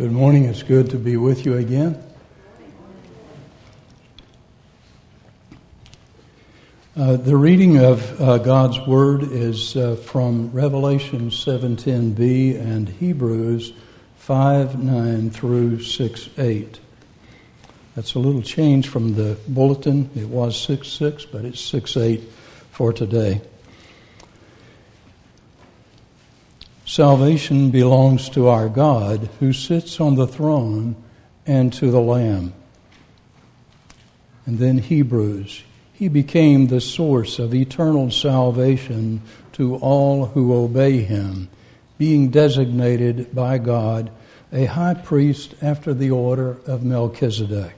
Good morning. It's good to be with you again. The reading of God's Word is from Revelation 7:10b and Hebrews 5:9 through 6:8. That's a little change from the bulletin. It was 6:6, but it's 6:8 for today. Salvation belongs to our God who sits on the throne and to the Lamb. And then Hebrews. He became the source of eternal salvation to all who obey him, being designated by God a high priest after the order of Melchizedek.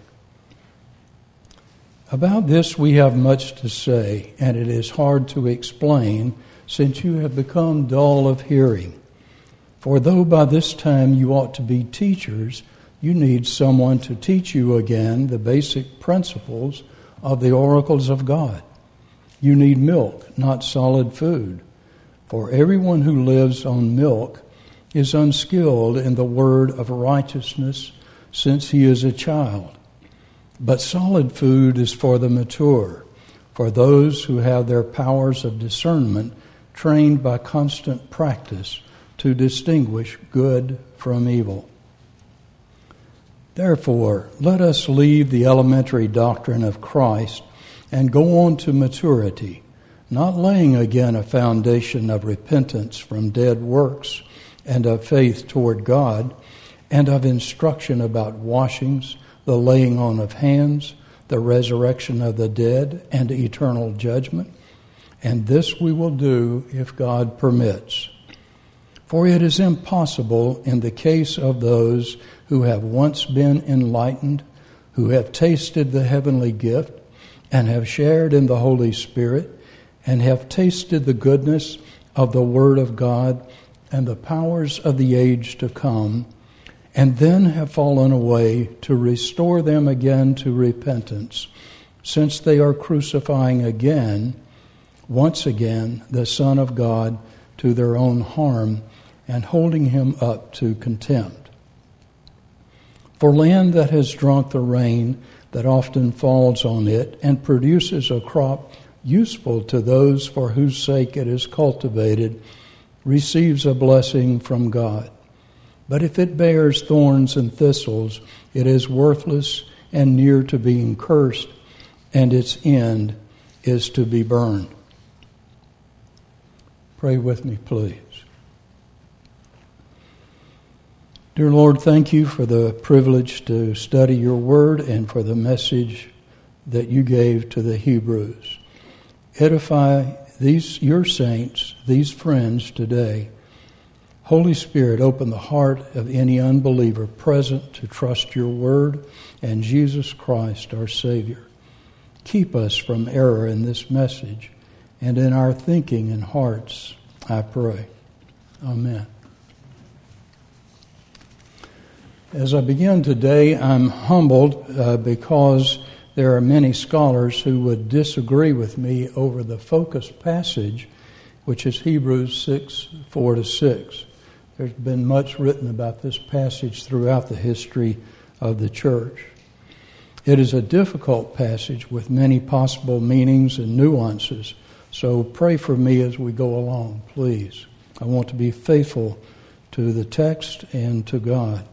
About this we have much to say, and it is hard to explain since you have become dull of hearing. For though by this time you ought to be teachers, you need someone to teach you again the basic principles of the oracles of God. You need milk, not solid food. For everyone who lives on milk is unskilled in the word of righteousness, since he is a child. But solid food is for the mature, for those who have their powers of discernment trained by constant practice to distinguish good from evil. Therefore, let us leave the elementary doctrine of Christ and go on to maturity, not laying again a foundation of repentance from dead works and of faith toward God, and of instruction about washings, the laying on of hands, the resurrection of the dead, and eternal judgment. And this we will do if God permits. For it is impossible in the case of those who have once been enlightened, who have tasted the heavenly gift, and have shared in the Holy Spirit, and have tasted the goodness of the Word of God and the powers of the age to come, and then have fallen away, to restore them again to repentance, since they are crucifying once again, the Son of God to their own harm, and holding him up to contempt. For land that has drunk the rain that often falls on it and produces a crop useful to those for whose sake it is cultivated, receives a blessing from God. But if it bears thorns and thistles, it is worthless and near to being cursed, and its end is to be burned. Pray with me, please. Dear Lord, thank you for the privilege to study your word and for the message that you gave to the Hebrews. Edify your saints, these friends today. Holy Spirit, open the heart of any unbeliever present to trust your word and Jesus Christ, our Savior. Keep us from error in this message and in our thinking and hearts, I pray. Amen. As I begin today, I'm humbled because there are many scholars who would disagree with me over the focus passage, which is Hebrews 6:4-6. There's been much written about this passage throughout the history of the church. It is a difficult passage with many possible meanings and nuances, so pray for me as we go along, please. I want to be faithful to the text and to God.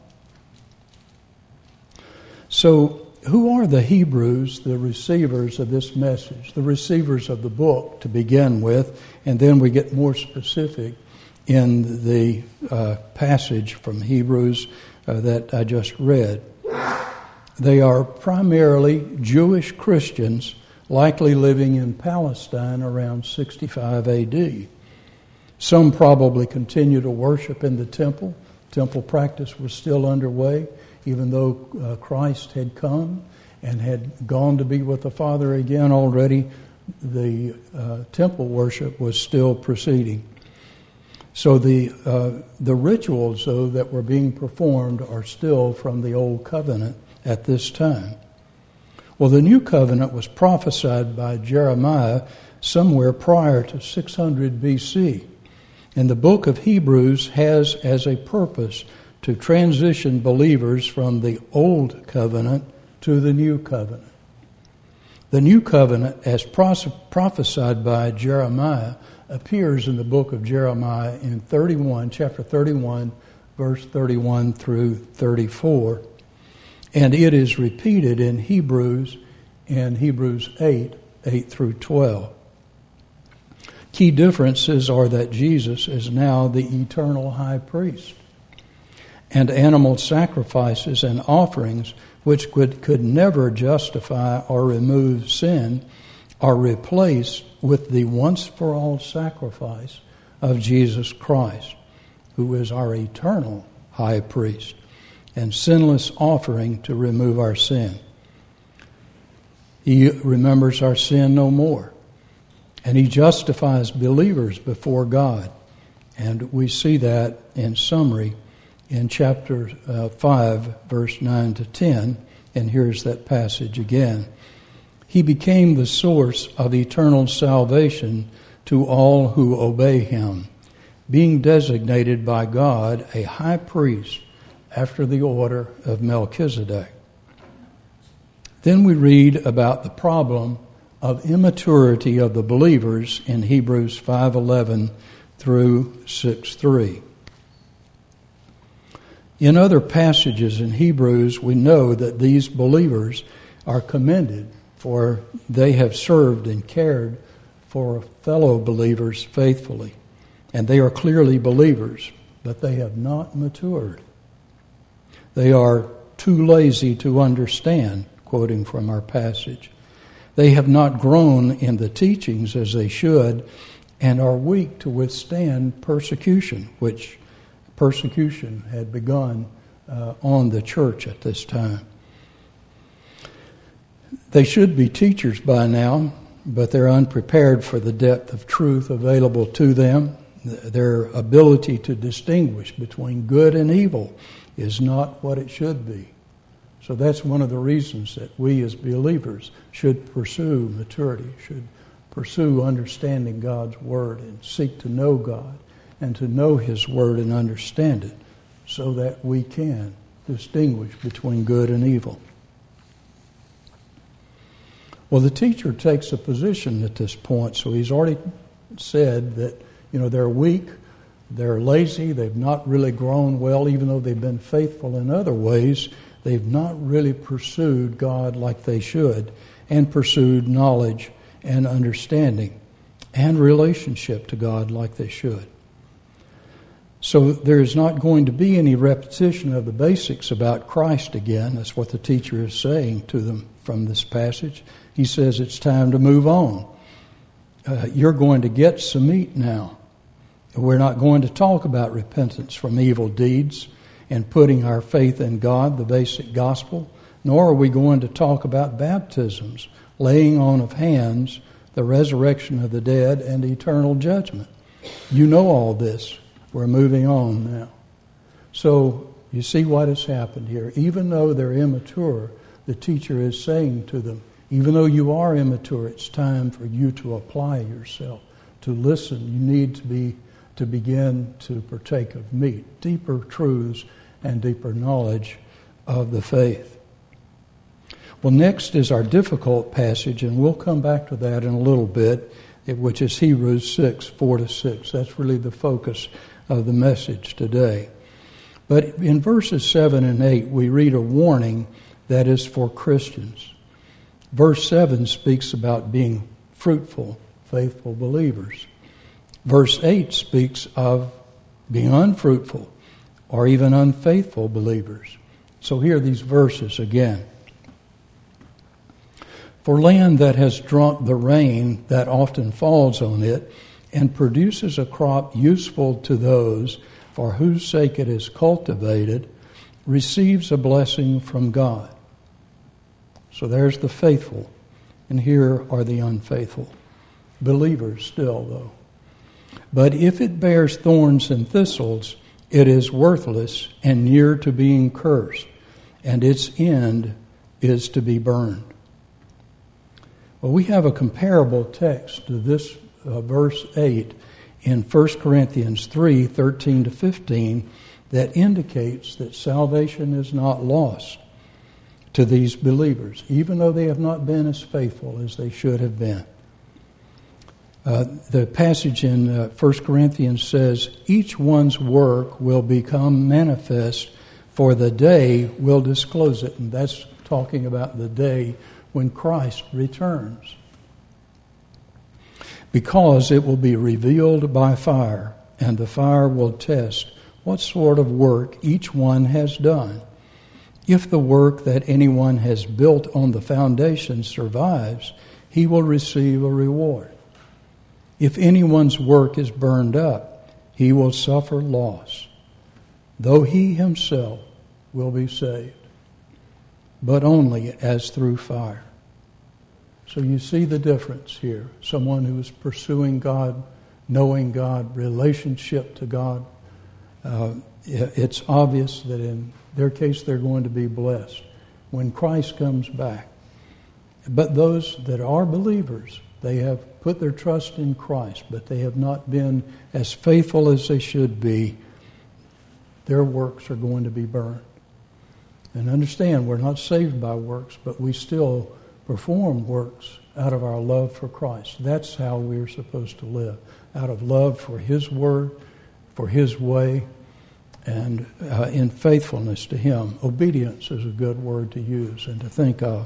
So, who are the Hebrews, the receivers of this message, the receivers of the book to begin with, and then we get more specific in the passage from Hebrews that I just read. They are primarily Jewish Christians, likely living in Palestine around 65 AD. Some probably continue to worship in the temple. Temple practice was still underway, even though Christ had come and had gone to be with the Father again already. The temple worship was still proceeding. So the rituals, though, that were being performed are still from the Old Covenant at this time. Well, the New Covenant was prophesied by Jeremiah somewhere prior to 600 BC. And the book of Hebrews has as a purpose to transition believers from the old covenant to the new covenant. The new covenant, as prophesied by Jeremiah, appears in the book of Jeremiah in chapter 31, verse 31 through 34. And it is repeated in Hebrews 8 through 12. Key differences are that Jesus is now the eternal high priest, and animal sacrifices and offerings which could never justify or remove sin are replaced with the once-for-all sacrifice of Jesus Christ, who is our eternal high priest and sinless offering to remove our sin. He remembers our sin no more, and he justifies believers before God. And we see that in summary in chapter 5, verse 9 to 10, and here's that passage again. He became the source of eternal salvation to all who obey him, being designated by God a high priest after the order of Melchizedek. Then we read about the problem of immaturity of the believers in Hebrews 5:11 through 6:3. In other passages in Hebrews, we know that these believers are commended, for they have served and cared for fellow believers faithfully. And they are clearly believers, but they have not matured. They are too lazy to understand, quoting from our passage. They have not grown in the teachings as they should, and are weak to withstand persecution, which persecution had begun on the church at this time. They should be teachers by now, but they're unprepared for the depth of truth available to them. Their ability to distinguish between good and evil is not what it should be. So that's one of the reasons that we as believers should pursue maturity, should pursue understanding God's Word and seek to know God and to know His Word and understand it so that we can distinguish between good and evil. Well, the teacher takes a position at this point, so he's already said that, they're weak, they're lazy, they've not really grown well, even though they've been faithful in other ways. They've not really pursued God like they should, and pursued knowledge and understanding and relationship to God like they should. So there's not going to be any repetition of the basics about Christ again. That's what the teacher is saying to them from this passage. He says it's time to move on. You're going to get some meat now. We're not going to talk about repentance from evil deeds and putting our faith in God, the basic gospel, nor are we going to talk about baptisms, laying on of hands, the resurrection of the dead, and eternal judgment. You know all this. We're moving on now. So you see what has happened here. Even though they're immature, the teacher is saying to them, even though you are immature, it's time for you to apply yourself, to listen. You need to begin to partake of meat, deeper truths and deeper knowledge of the faith. Well, next is our difficult passage, and we'll come back to that in a little bit, which is Hebrews 6, 4-6. That's really the focus of the message today. But in verses 7 and 8, we read a warning that is for Christians. Verse 7 speaks about being fruitful, faithful believers. Verse 8 speaks of being unfruitful or even unfaithful believers. So hear these verses again. For land that has drunk the rain that often falls on it and produces a crop useful to those for whose sake it is cultivated, receives a blessing from God. So there's the faithful, and here are the unfaithful. Believers still, though. But if it bears thorns and thistles, it is worthless and near to being cursed, and its end is to be burned. Well, we have a comparable text to this verse 8 in 1 Corinthians 3, 13-15, that indicates that salvation is not lost to these believers, even though they have not been as faithful as they should have been. The passage in 1 Corinthians says, each one's work will become manifest, for the day will disclose it. And that's talking about the day when Christ returns. Because it will be revealed by fire, and the fire will test what sort of work each one has done. If the work that anyone has built on the foundation survives, he will receive a reward. If anyone's work is burned up, he will suffer loss, though he himself will be saved, but only as through fire. So you see the difference here. Someone who is pursuing God, knowing God, relationship to God. It's obvious that in their case they're going to be blessed when Christ comes back. But those that are believers, they have put their trust in Christ, but they have not been as faithful as they should be. Their works are going to be burned. And understand, we're not saved by works, but we still perform works out of our love for Christ. That's how we're supposed to live, out of love for His Word, for His way, and in faithfulness to Him. Obedience is a good word to use and to think of.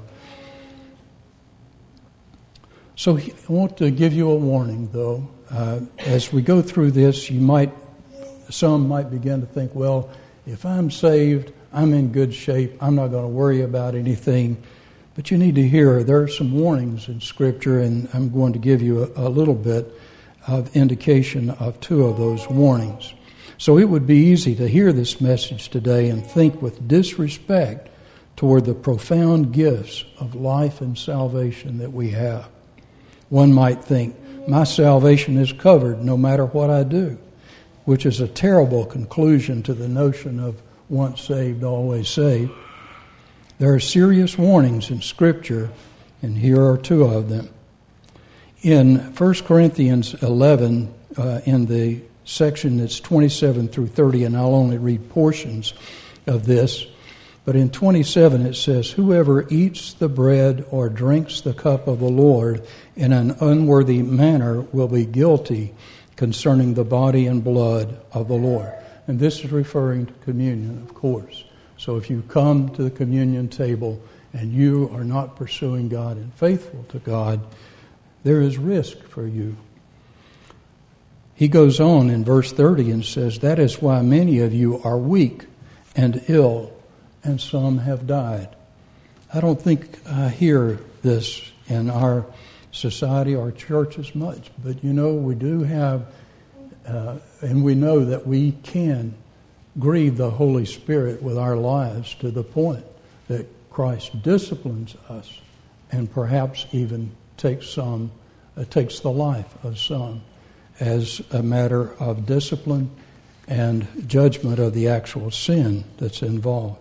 So I want to give you a warning, though. As we go through this, some might begin to think, well, if I'm saved, I'm in good shape, I'm not going to worry about anything. But you need to hear, there are some warnings in Scripture, and I'm going to give you a little bit of indication of two of those warnings. So it would be easy to hear this message today and think with disrespect toward the profound gifts of life and salvation that we have. One might think, my salvation is covered no matter what I do, which is a terrible conclusion to the notion of once saved, always saved. There are serious warnings in Scripture, and here are two of them. In 1 Corinthians 11, in the section that's 27 through 30, and I'll only read portions of this, but in 27 it says, whoever eats the bread or drinks the cup of the Lord in an unworthy manner will be guilty concerning the body and blood of the Lord. And this is referring to communion, of course. So if you come to the communion table and you are not pursuing God and faithful to God, there is risk for you. He goes on in verse 30 and says, that is why many of you are weak and ill, and some have died. I don't think I hear this in our society or church as much, but we do have, and we know that we can grieve the Holy Spirit with our lives to the point that Christ disciplines us and perhaps even takes the life of some as a matter of discipline and judgment of the actual sin that's involved.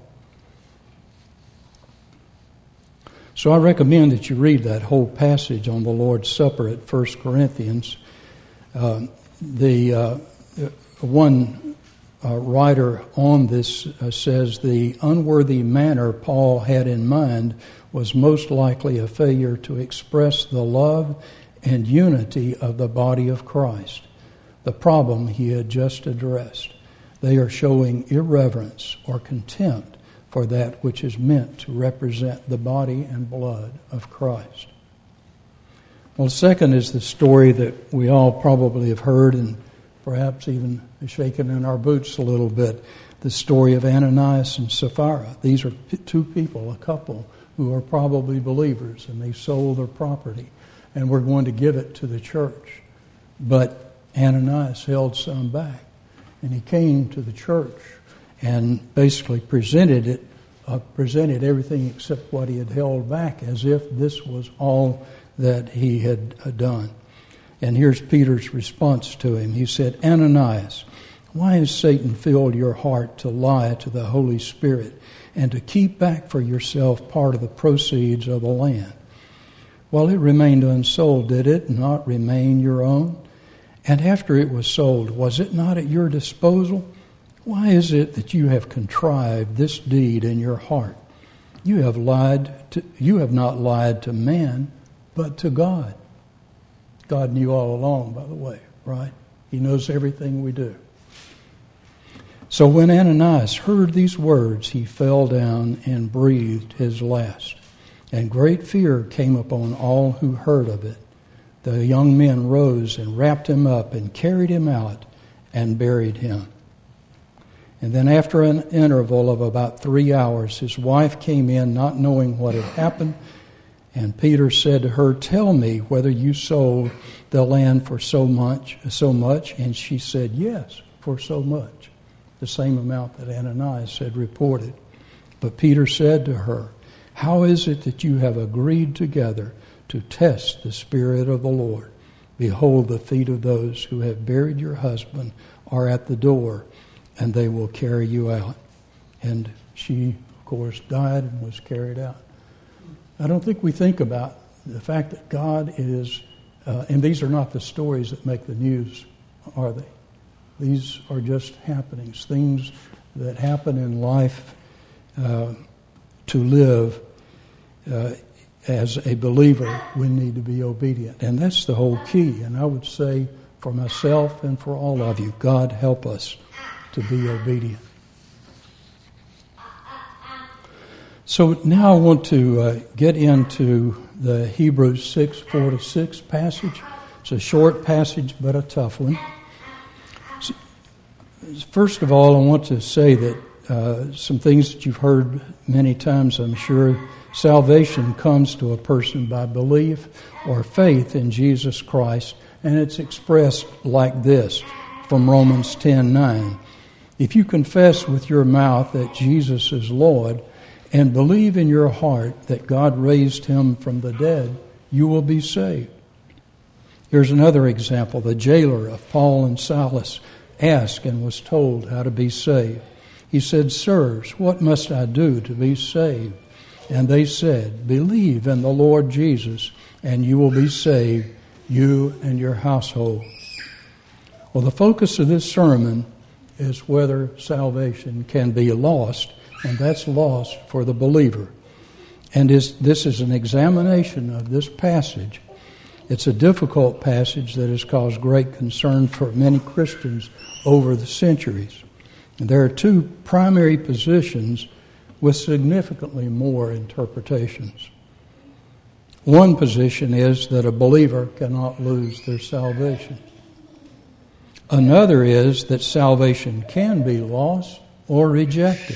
So I recommend that you read that whole passage on the Lord's Supper at 1 Corinthians. One writer on this says the unworthy manner Paul had in mind was most likely a failure to express the love and unity of the body of Christ, the problem he had just addressed. They are showing irreverence or contempt for that which is meant to represent the body and blood of Christ. Well, second is the story that we all probably have heard and perhaps even shaken in our boots a little bit, the story of Ananias and Sapphira. These are two people, a couple, who are probably believers, and they sold their property and were going to give it to the church. But Ananias held some back, and he came to the church and basically presented everything except what he had held back, as if this was all that he had done. And here's Peter's response to him. He said, Ananias, why has Satan filled your heart to lie to the Holy Spirit and to keep back for yourself part of the proceeds of the land? Well, it remained unsold, did it not remain your own? And after it was sold, was it not at your disposal? Why is it that you have contrived this deed in your heart? You have not lied to man, but to God. God knew all along, by the way, right? He knows everything we do. So when Ananias heard these words, he fell down and breathed his last. And great fear came upon all who heard of it. The young men rose and wrapped him up and carried him out and buried him. And then after an interval of about 3 hours, his wife came in, not knowing what had happened. And Peter said to her, "Tell me whether you sold the land for so much. And she said, "Yes, for so much." The same amount that Ananias had reported. But Peter said to her, "How is it that you have agreed together to test the Spirit of the Lord? Behold, the feet of those who have buried your husband are at the door, and they will carry you out." And she, of course, died and was carried out. I don't think we think about the fact that God is, and these are not the stories that make the news, are they? These are just happenings, things that happen in life to live. As a believer, we need to be obedient. And that's the whole key. And I would say for myself and for all of you, God help us to be obedient. So now I want to get into the Hebrews 6, 4-6 passage. It's a short passage, but a tough one. First of all, I want to say that some things that you've heard many times, I'm sure. Salvation comes to a person by belief or faith in Jesus Christ, and it's expressed like this from Romans 10:9. If you confess with your mouth that Jesus is Lord and believe in your heart that God raised him from the dead, you will be saved. Here's another example. The jailer of Paul and Silas asked and was told how to be saved. He said, "Sirs, what must I do to be saved?" And they said, "Believe in the Lord Jesus, and you will be saved, you and your household." Well, the focus of this sermon is whether salvation can be lost, and that's lost for the believer. And this is an examination of this passage. It's a difficult passage that has caused great concern for many Christians over the centuries. And there are two primary positions with significantly more interpretations. One position is that a believer cannot lose their salvation. Another is that salvation can be lost or rejected.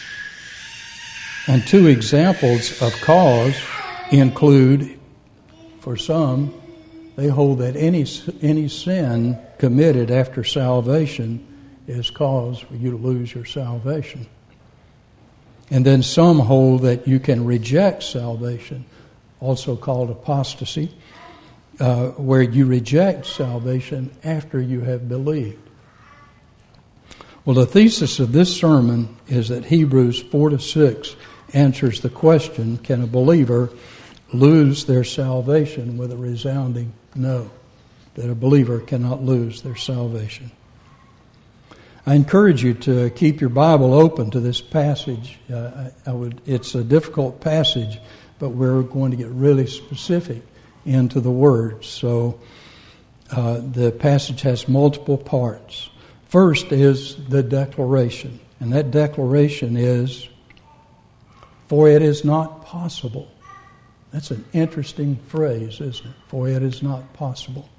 And two examples of cause include, for some, they hold that any sin committed after salvation is cause for you to lose your salvation. And then some hold that you can reject salvation, also called apostasy, where you reject salvation after you have believed. Well, the thesis of this sermon is that Hebrews 4-6 answers the question, can a believer lose their salvation, with a resounding no, that a believer cannot lose their salvation. I encourage you to keep your Bible open to this passage. It's a difficult passage, but we're going to get really specific into the words. So the passage has multiple parts. First is the declaration, and that declaration is, "For it is not possible." That's an interesting phrase, isn't it? For it is not possible.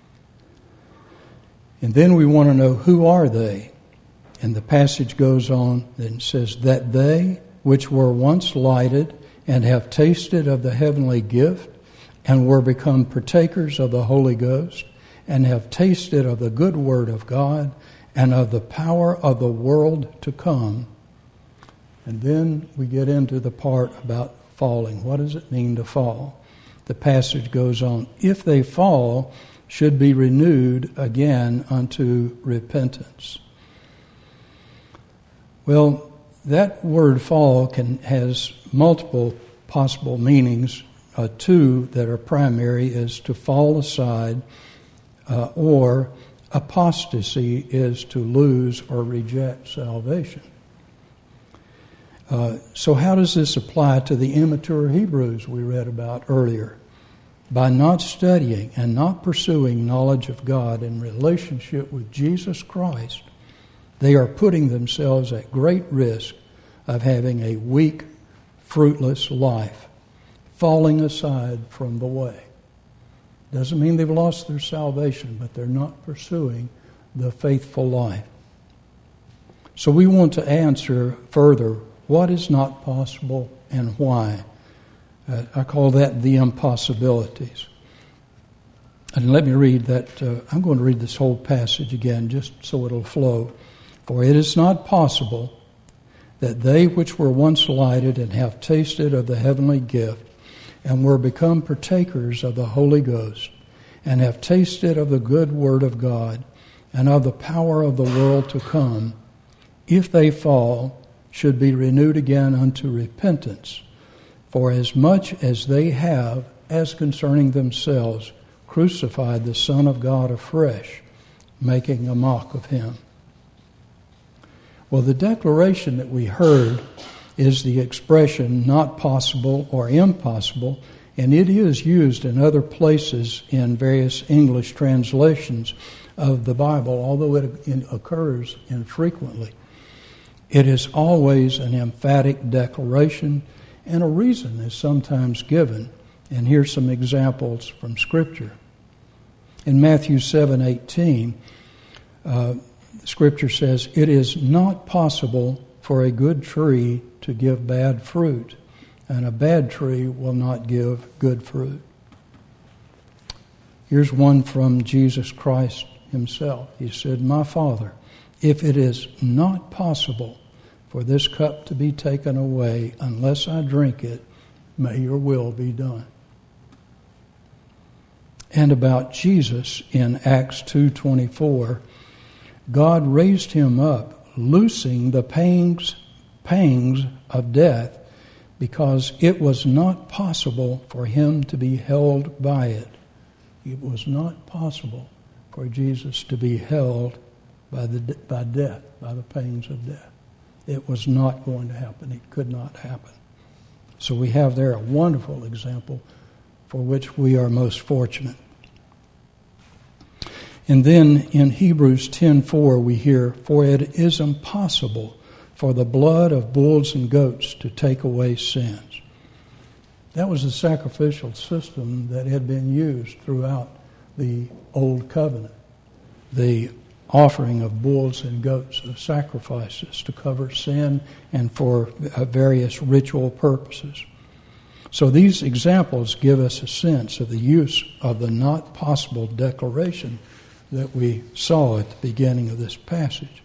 And then we want to know, who are they? And the passage goes on and says, "That they which were once lighted and have tasted of the heavenly gift and were become partakers of the Holy Ghost and have tasted of the good word of God and of the power of the world to come." And then we get into the part about falling. What does it mean to fall? The passage goes on, "If they fall, should be renewed again unto repentance." Well, that word fall has multiple possible meanings. Two that are primary is to fall aside or apostasy is to lose or reject salvation. So how does this apply to the immature Hebrews we read about earlier? By not studying and not pursuing knowledge of God in relationship with Jesus Christ, they are putting themselves at great risk of having a weak, fruitless life, falling aside from the way. Doesn't mean they've lost their salvation, but they're not pursuing the faithful life. So we want to answer further, what is not possible and why? I call that the impossibilities. And let me read that. I'm going to read this whole passage again just so it'll flow. For it is not possible that they which were once lighted and have tasted of the heavenly gift and were become partakers of the Holy Ghost and have tasted of the good word of God and of the power of the world to come, if they fall, should be renewed again unto repentance. For as much as they have, as concerning themselves, crucified the Son of God afresh, making a mock of him. Well, the declaration that we heard is the expression not possible or impossible, and it is used in other places in various English translations of the Bible, although it occurs infrequently. It is always an emphatic declaration, and a reason is sometimes given. And here's some examples from Scripture. In Matthew 7:18, Scripture says, "It is not possible for a good tree to give bad fruit, and a bad tree will not give good fruit." Here's one from Jesus Christ himself. He said, "My Father, if it is not possible for this cup to be taken away unless I drink it, may your will be done." And about Jesus in Acts 2:24, God raised him up, loosing the pangs of death, because it was not possible for him to be held by it. It was not possible for Jesus to be held by death, by the pangs of death. It was not going to happen. It could not happen. So we have there a wonderful example for which we are most fortunate. And then in Hebrews 10:4 we hear, "For it is impossible for the blood of bulls and goats to take away sins." That was a sacrificial system that had been used throughout the Old Covenant. The offering of bulls and goats of sacrifices to cover sin and for various ritual purposes. So these examples give us a sense of the use of the not possible declaration that we saw at the beginning of this passage.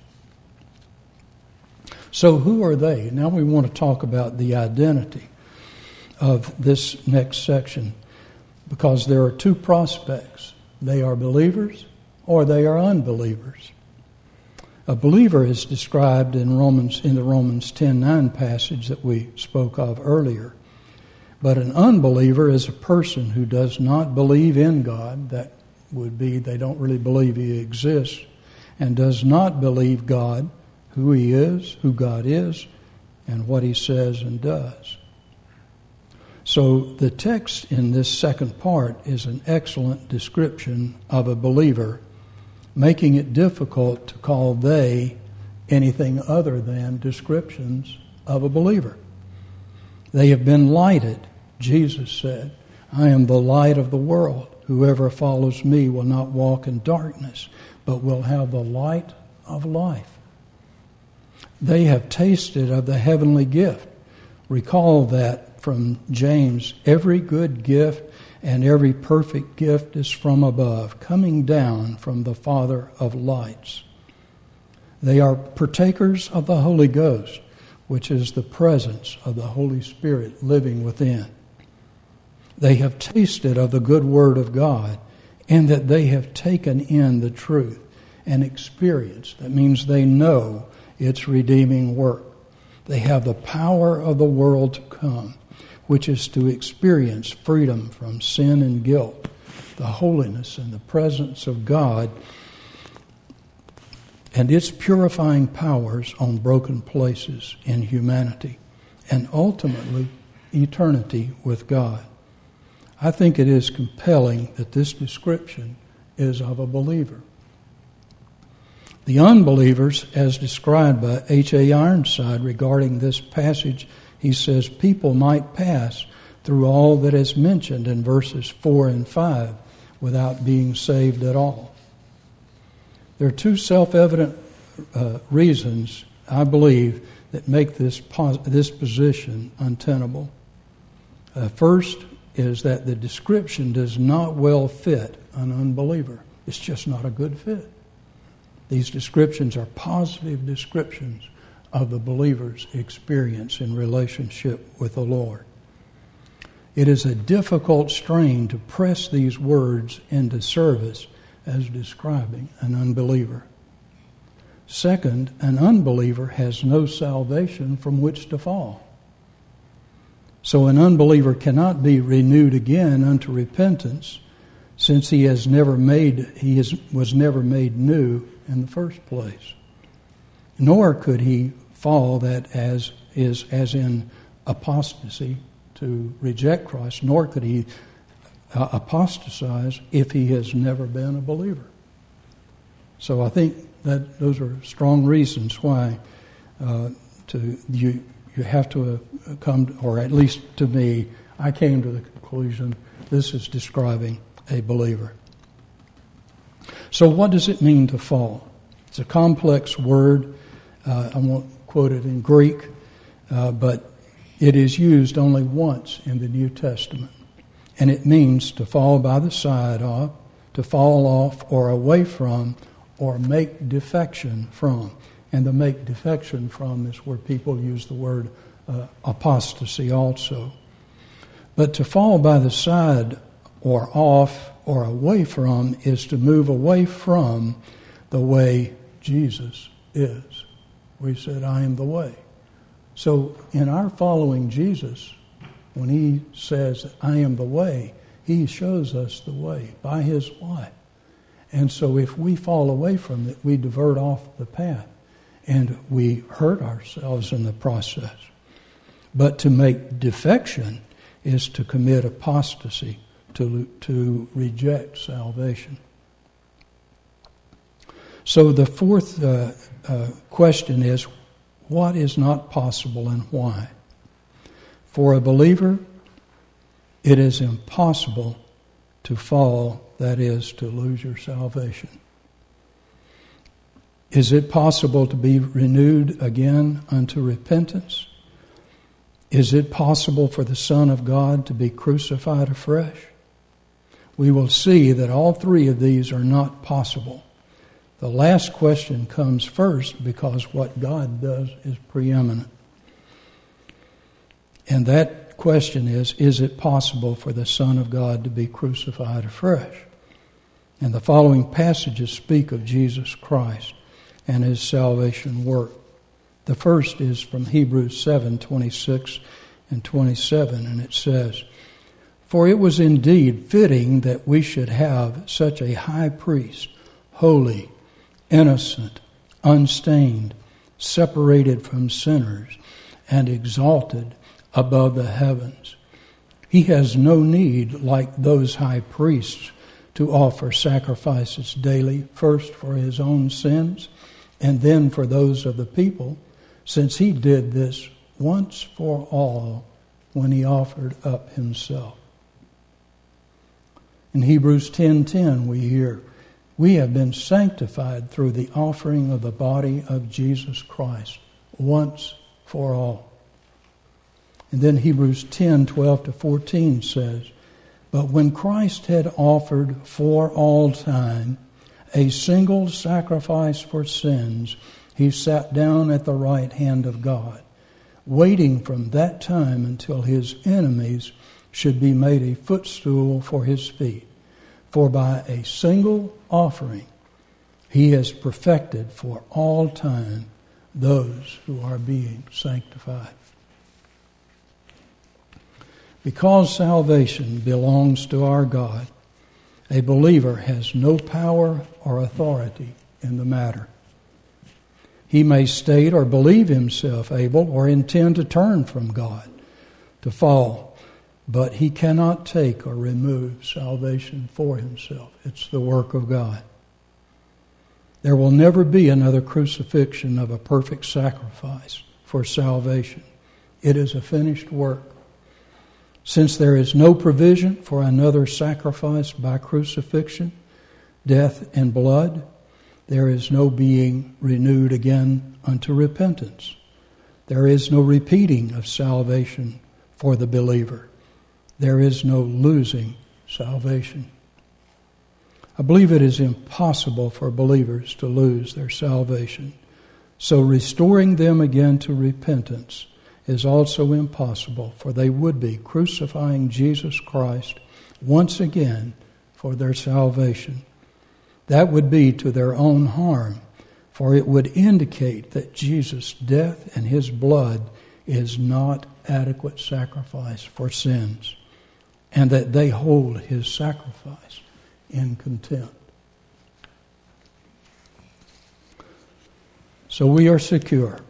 So who are they? Now we want to talk about the identity of this next section, because there are two prospects. They are believers or they are unbelievers. A believer is described in the Romans 10:9 passage that we spoke of earlier. But an unbeliever is a person who does not believe in God. That would be they don't really believe he exists, and does not believe God, who he is, who God is, and what he says and does. So the text in this second part is an excellent description of a believer, making it difficult to call they anything other than descriptions of a believer. They have been lighted. Jesus said, "I am the light of the world. Whoever follows me will not walk in darkness, but will have the light of life." They have tasted of the heavenly gift. Recall that from James, every good gift and every perfect gift is from above, coming down from the Father of lights. They are partakers of the Holy Ghost, which is the presence of the Holy Spirit living within. They have tasted of the good word of God, and that they have taken in the truth and experienced. That means they know its redeeming work. They have the power of the world to come, which is to experience freedom from sin and guilt, the holiness and the presence of God and its purifying powers on broken places in humanity, and ultimately eternity with God. I think it is compelling that this description is of a believer. The unbelievers, as described by H.A. Ironside regarding this passage, he says, people might pass through all that is mentioned in verses 4 and 5 without being saved at all. There are two self-evident reasons, I believe, that make this position untenable. First is that the description does not well fit an unbeliever. It's just not a good fit. These descriptions are positive descriptions of the believer's experience in relationship with the Lord. It is a difficult strain to press these words into service as describing an unbeliever. Second, an unbeliever has no salvation from which to fall. So an unbeliever cannot be renewed again unto repentance, since he was never made new in the first place. Nor could he fall that as in apostasy to reject Christ, nor could he apostatize if he has never been a believer. So I think that those are strong reasons why you have to come, or at least to me, I came to the conclusion this is describing a believer. So what does it mean to fall? It's a complex word. I won't quote it in Greek, but it is used only once in the New Testament. And it means to fall by the side of, to fall off or away from, or make defection from. And the make defection from is where people use the word apostasy also. But to fall by the side or off or away from is to move away from the way Jesus is. We said, I am the way. So in our following Jesus, when he says, I am the way, he shows us the way by his life. And so if we fall away from it, we divert off the path and we hurt ourselves in the process. But to make defection is to commit apostasy, to reject salvation. So the fourth question is, what is not possible and why? For a believer, it is impossible to fall, that is, to lose your salvation. Is it possible to be renewed again unto repentance? Is it possible for the Son of God to be crucified afresh? We will see that all three of these are not possible. The last question comes first because what God does is preeminent. And that question is it possible for the Son of God to be crucified afresh? And the following passages speak of Jesus Christ and his salvation work. The first is from Hebrews 7:26 and 27, and it says, For it was indeed fitting that we should have such a high priest, holy, innocent, unstained, separated from sinners, and exalted above the heavens. He has no need, like those high priests, to offer sacrifices daily, first for his own sins, and then for those of the people, since he did this once for all when he offered up himself. In Hebrews 10:10 we hear, we have been sanctified through the offering of the body of Jesus Christ once for all. And then Hebrews 10:12-14 says, But when Christ had offered for all time a single sacrifice for sins, he sat down at the right hand of God, waiting from that time until his enemies should be made a footstool for his feet. For by a single offering he has perfected for all time those who are being sanctified. Because salvation belongs to our God, a believer has no power or authority in the matter. He may state or believe himself able or intend to turn from God, to fall, but he cannot take or remove salvation for himself. It's the work of God. There will never be another crucifixion of a perfect sacrifice for salvation. It is a finished work. Since there is no provision for another sacrifice by crucifixion, death, and blood, there is no being renewed again unto repentance. There is no repeating of salvation for the believer. There is no losing salvation. I believe it is impossible for believers to lose their salvation. So restoring them again to repentance is also impossible, for they would be crucifying Jesus Christ once again for their salvation. That would be to their own harm, for it would indicate that Jesus' death and his blood is not adequate sacrifice for sins, and that they hold his sacrifice in contempt. So we are secure.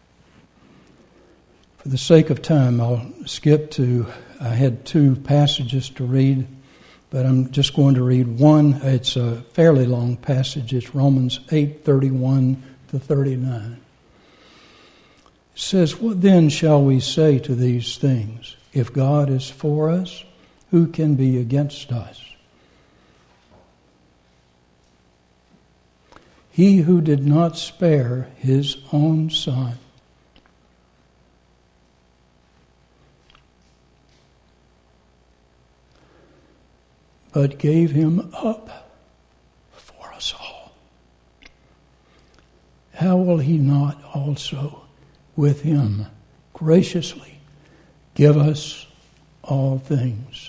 For the sake of time, I'll skip to, I had two passages to read, but I'm just going to read one. It's a fairly long passage. It's Romans 8:31 to 39. It says, "What then shall we say to these things? If God is for us, who can be against us? He who did not spare his own Son, but gave him up for us all, how will he not also with him graciously give us all things?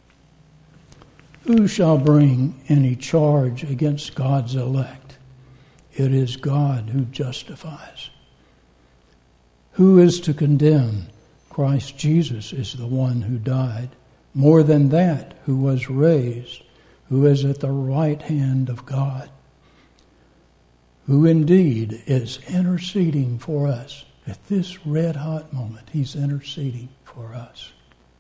Who shall bring any charge against God's elect? It is God who justifies. Who is to condemn? Christ Jesus is the one who died. More than that, who was raised, who is at the right hand of God, who indeed is interceding for us. At this red-hot moment, he's interceding for us.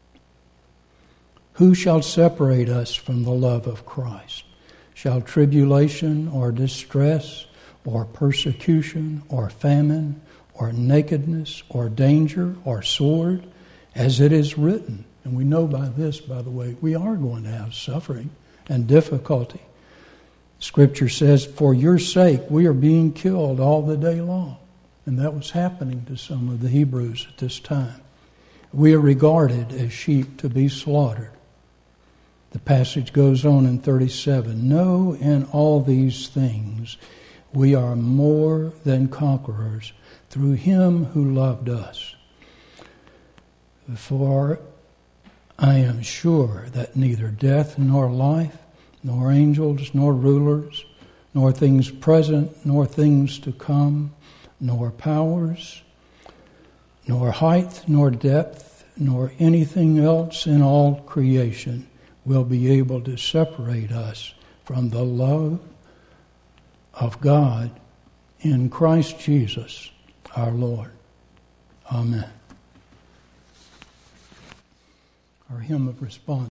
Who shall separate us from the love of Christ? Shall tribulation or distress or persecution or famine or nakedness or danger or sword? As it is written, and we know by this, by the way, we are going to have suffering and difficulty. Scripture says, for your sake we are being killed all the day long. And that was happening to some of the Hebrews at this time. We are regarded as sheep to be slaughtered. The passage goes on in 37. No, in all these things we are more than conquerors through him who loved us. For I am sure that neither death nor life, nor angels, nor rulers, nor things present, nor things to come, nor powers, nor height, nor depth, nor anything else in all creation will be able to separate us from the love of God in Christ Jesus our Lord. Amen. Our hymn of response.